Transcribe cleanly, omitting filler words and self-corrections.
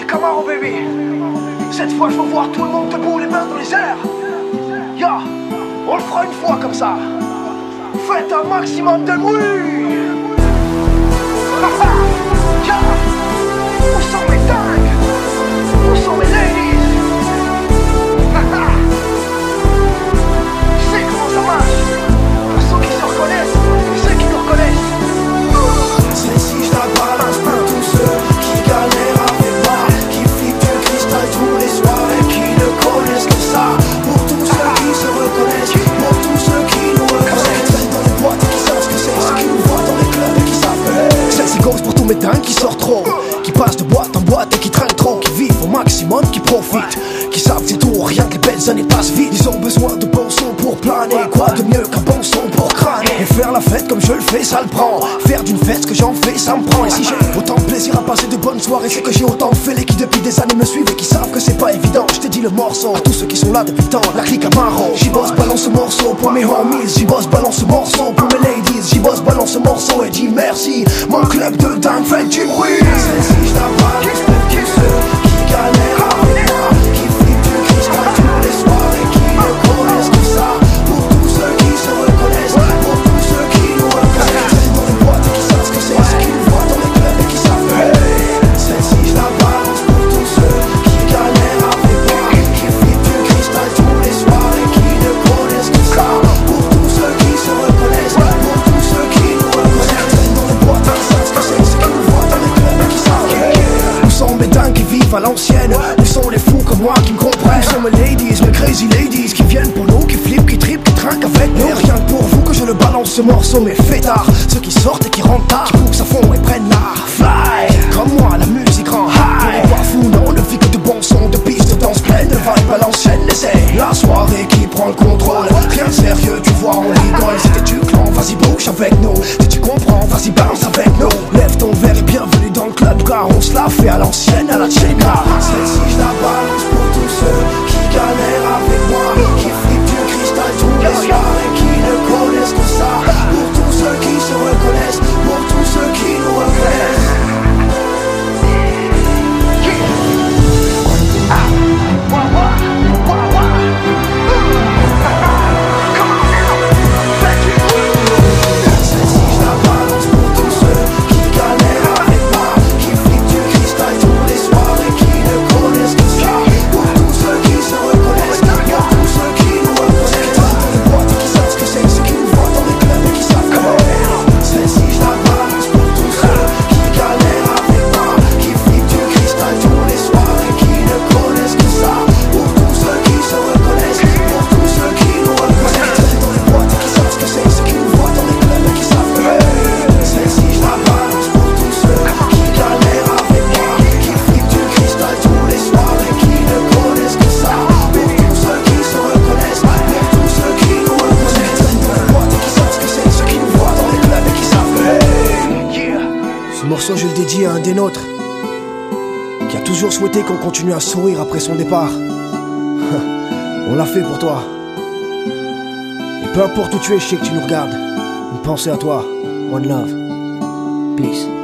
Camaro baby. Cette fois je veux voir tout le monde debout, les mains dans les airs. Ya, on le fera une fois comme ça. Faites un maximum de bruit. Ya, où sont mes dingues? Où sont mes ladies? Je sais comment ça marche. Pour ceux qui se reconnaissent et ceux qui nous reconnaissent. Celle-ci je la balance pour tous ceux qui galèrent avec moi, qui flippent du cristal tous les soirs et qui ne connaissent que ça. Pour tous ceux qui se reconnaissent, pour tous ceux qui nous reconnaissent. Celles dans les boîtes et qui savent ce que c'est, ceux qui nous voient dans les clubs et qui savent que celle-ci goes pour tous mes dingues qui sortent trop, qui passent de boîte en boîte et qui traînent trop, qui vivent au maximum, qui profitent, qui savent que c'est tout, rien que les belles années passent vite. Ils ont besoin de bons sons pour planer, quoi de mieux qu'un bon son pour crâner. Et faire la fête comme je le fais, ça le prend. Faire d'une fête ce que j'en fais, ça me prend. Et si j'ai autant de plaisir à passer de bonnes soirées, c'est que j'ai autant de fêlés qui depuis des années me suivent et qui savent que c'est pas évident. Je t'ai dit le morceau à tous ceux qui sont là depuis le temps, la clique à Maro. J'y bosse, balance ce morceau pour mes homies. J'y bosse, balance ce morceau pour mes ladies. J'y bosse, balance ce morceau et dis merci. Mon club de dingue fait du bruit. Celle-ci je la balance pour tous ceux qui galèrent avec moi, qui flippent du cristal tous les soirs et qui ne connaissent que ça. Pour tous ceux qui se reconnaissent, pour tous ceux qui nous reconnaissent. Celles dans les boîtes et qui savent ce que c'est, ceux qui nous voient dans les clubs et qui savent que celle-ci je la balance pour tous ceux qui galèrent avec moi, qui flippent du cristal tous les soirs et qui ne connaissent que ça. Pour tous ceux qui se reconnaissent, pour tous ceux qui nous reconnaissent. Celles dans les boîtes et qui savent ce que c'est, ceux qui nous voient dans les clubs et qui savent que où sont mes dingues qui vivent à l'ancienne? Où sont les fous comme moi qui me comprennent? Où sont mes ladies, mes crazy ladies qui viennent pour nous, qui flippent, qui trippent, qui trinquent avec nous? Et rien que pour vous que je le balance ce morceau, mes fêtards, ceux qui sortent et qui rentrent tard, qui poussent à fond et prennent l'art. Fly, comme moi la musique rend high. On est pas fou, non, on ne vit que de bons sons, de pistes, de danse pleine de vibes à l'ancienne. L'essai, la soirée qui prend le contrôle, rien de sérieux, tu vois, on rigole. C'était du clan, vas-y bouge avec nous. Si tu comprends, vas-y balance avec nous. Lève ton verre et bienvenue dans le club, car on se la fait à l'ancienne, à la Tchéka. Celle-ci je la balance pour tous ceux qui galèrent avec moi, qui flippent du cristal tous les soirs et qui ne connaissent que ça. Pour tous ceux qui se reconnaissent, pour tous ceux qui nous reconnaissent. Celle-ci je la balance pour tous ceux qui galèrent avec moi, qui flippent du cristal tous les soirs et qui ne connaissent que ça. Pour tous ceux qui se reconnaissent, pour tous ceux qui nous reconnaissent. Dans les boîtes et qui savent ce que c'est, ceux qui nous voient dans les clubs et qui savent comment. Celle-ci je la balance pour tous ceux qui galèrent avec moi, qui flippent du cristal tous les soirs et qui ne connaissent que ça. Pour tous ceux qui se reconnaissent, pour tous ceux qui nous reconnaissent. Dans les boîtes et qui savent ce que c'est, ceux qui nous voient dans les clubs et qui savent que celle-ci je la balance pour tous ceux qui galèrent avec moi, qui flippent du cristal tous les soirs et qui ne connaissent que ça. Pour tous ceux qui se reconnaissent, pour tous ceux qui nous reconnaissent. Dans les boîtes et qui savent ce que c'est, ceux qui nous voient dans les clubs et qui savent que ce morceau je le dédie à un des nôtres qui a toujours souhaité qu'on continue à sourire après son départ. On l'a fait pour toi. Et peu importe où tu es, je sais que tu nous regardes. Une pensée à toi. One love. Peace.